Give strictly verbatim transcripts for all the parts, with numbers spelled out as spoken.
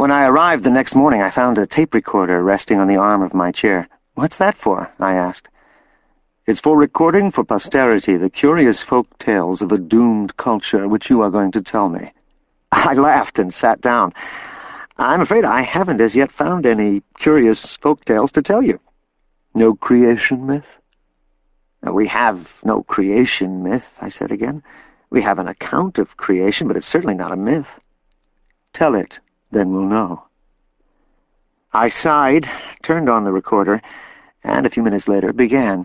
When I arrived the next morning, I found a tape recorder resting on the arm of my chair. "What's that for?" I asked. "It's for recording for posterity the curious folk tales of a doomed culture which you are going to tell me." I laughed and sat down. "I'm afraid I haven't as yet found any curious folk tales to tell you." "No creation myth?" "We have no creation myth," I said again. "We have an account of creation, but it's certainly not a myth." "Tell it, then we'll know." I sighed, turned on the recorder, and a few minutes later began.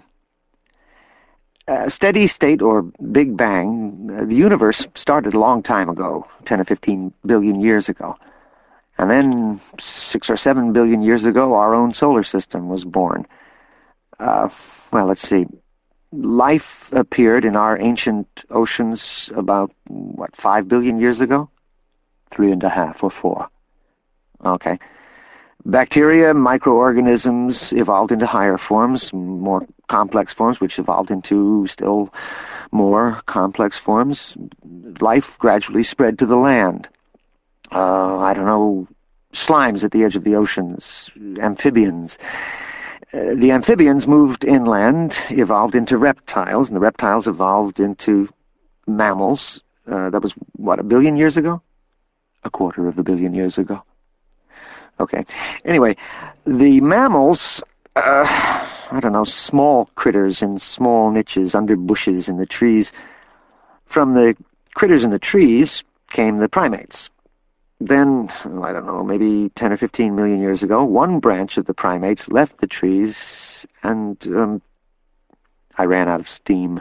Uh, steady state or Big Bang, uh, the universe started a long time ago, ten or fifteen billion years ago. And then six or seven billion years ago, our own solar system was born. Uh, well, let's see. Life appeared in our ancient oceans about, what, five billion years ago? Three and a half or four. Okay. Bacteria, microorganisms evolved into higher forms, more complex forms, which evolved into still more complex forms. Life gradually spread to the land. Uh, I don't know, slimes at the edge of the oceans, amphibians. Uh, the amphibians moved inland, evolved into reptiles, and the reptiles evolved into mammals. Uh, that was, what, a billion years ago? A quarter of a billion years ago. Okay. Anyway, the mammals, uh, I don't know, small critters in small niches under bushes in the trees. From the critters in the trees came the primates. Then, I don't know, maybe ten or fifteen million years ago, one branch of the primates left the trees, and um, I ran out of steam.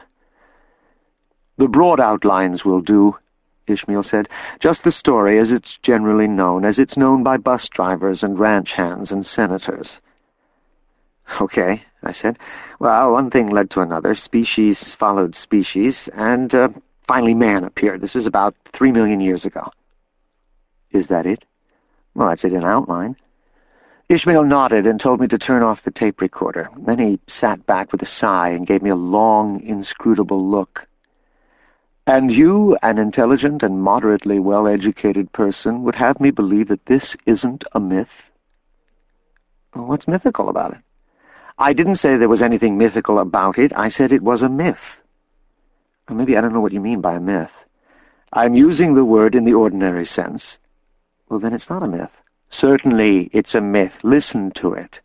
"The broad outlines will do," Ishmael said. "Just the story as it's generally known, as it's known by bus drivers and ranch hands and senators." "Okay," I said. "Well, one thing led to another. Species followed species, and uh, finally man appeared. This was about three million years ago." "Is that it?" "Well, that's it in outline." Ishmael nodded and told me to turn off the tape recorder. Then he sat back with a sigh and gave me a long, inscrutable look. "And you, an intelligent and moderately well-educated person, would have me believe that this isn't a myth?" "Well, what's mythical about it?" "I didn't say there was anything mythical about it. I said it was a myth." Or maybe I don't know what you mean by a myth. "I'm using the word in the ordinary sense." "Well, then it's not a myth." "Certainly it's a myth. Listen to it."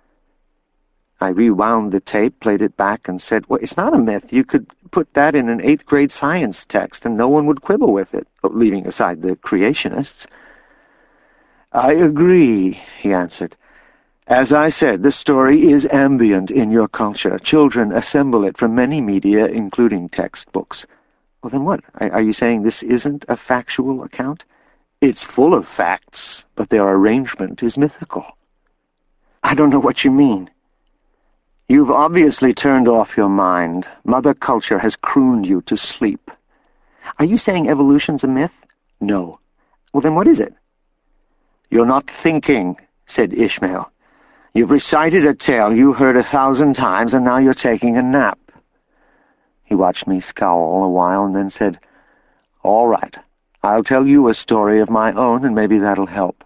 I rewound the tape, played it back, and said, "Well, it's not a myth. You could put that in an eighth-grade science text, and no one would quibble with it, leaving aside the creationists." "I agree," he answered. "As I said, the story is ambient in your culture. Children assemble it from many media, including textbooks." "Well, then what? Are you saying this isn't a factual account?" "It's full of facts, but their arrangement is mythical." "I don't know what you mean." "You've obviously turned off your mind. Mother Culture has crooned you to sleep." "Are you saying evolution's a myth?" "No." "Well, then what is it?" "You're not thinking," said Ishmael. "You've recited a tale you heard a thousand times, and now you're taking a nap." He watched me scowl a while and then said, "All right. I'll tell you a story of my own, and maybe that'll help.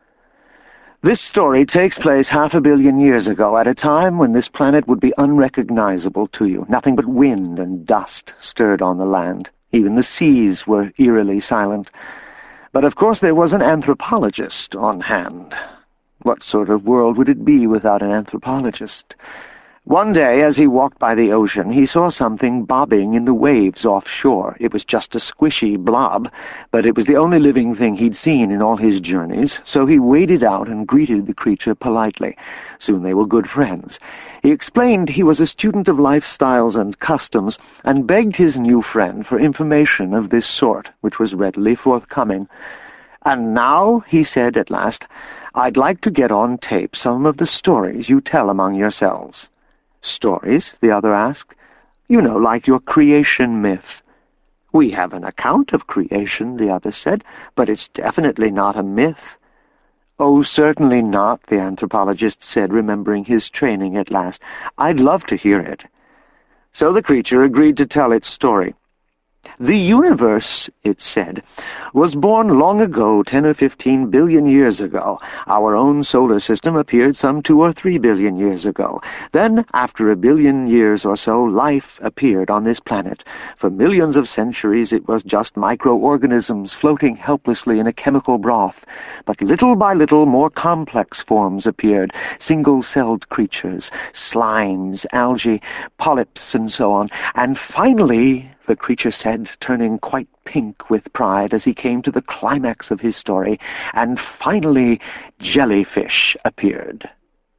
This story takes place half a billion years ago, at a time when this planet would be unrecognizable to you. Nothing but wind and dust stirred on the land. Even the seas were eerily silent. But of course there was an anthropologist on hand. What sort of world would it be without an anthropologist? One day, as he walked by the ocean, he saw something bobbing in the waves offshore. It was just a squishy blob, but it was the only living thing he'd seen in all his journeys, so he waded out and greeted the creature politely. Soon they were good friends. He explained he was a student of lifestyles and customs, and begged his new friend for information of this sort, which was readily forthcoming. "And now," he said at last, "I'd like to get on tape some of the stories you tell among yourselves." "Stories?" the other asked. "You know, like your creation myth." "We have an account of creation," the other said, "but it's definitely not a myth." "Oh, certainly not," the anthropologist said, remembering his training at last. "I'd love to hear it." So the creature agreed to tell its story. "The universe," it said, "was born long ago, ten or fifteen billion years ago. Our own solar system appeared some two or three billion years ago. Then, after a billion years or so, life appeared on this planet. For millions of centuries it was just microorganisms floating helplessly in a chemical broth. But little by little more complex forms appeared, single-celled creatures, slimes, algae, polyps, and so on. And finally," the creature said, turning quite pink with pride as he came to the climax of his story, "and finally jellyfish appeared."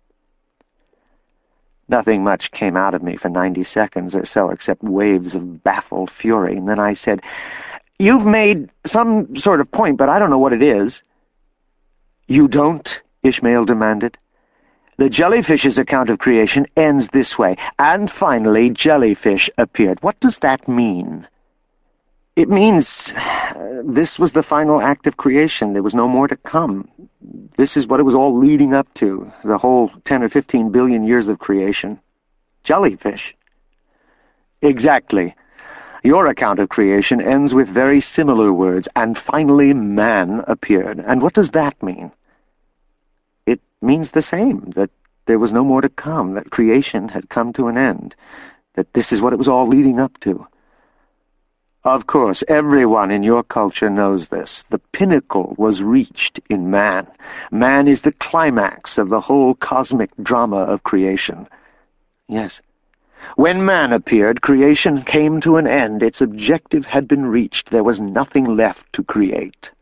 Nothing much came out of me for ninety seconds or so except waves of baffled fury, and then I said, "You've made some sort of point, but I don't know what it is." "You don't?" Ishmael demanded. "The jellyfish's account of creation ends this way, and finally jellyfish appeared. What does that mean?" "It means uh, this was the final act of creation. There was no more to come. This is what it was all leading up to, the whole ten or fifteen billion years of creation. Jellyfish." "Exactly. Your account of creation ends with very similar words, and finally man appeared. And what does that mean?" "It means the same, that there was no more to come, that creation had come to an end, that this is what it was all leading up to." "Of course, everyone in your culture knows this. The pinnacle was reached in man. Man is the climax of the whole cosmic drama of creation." "Yes." "When man appeared, creation came to an end. Its objective had been reached. There was nothing left to create."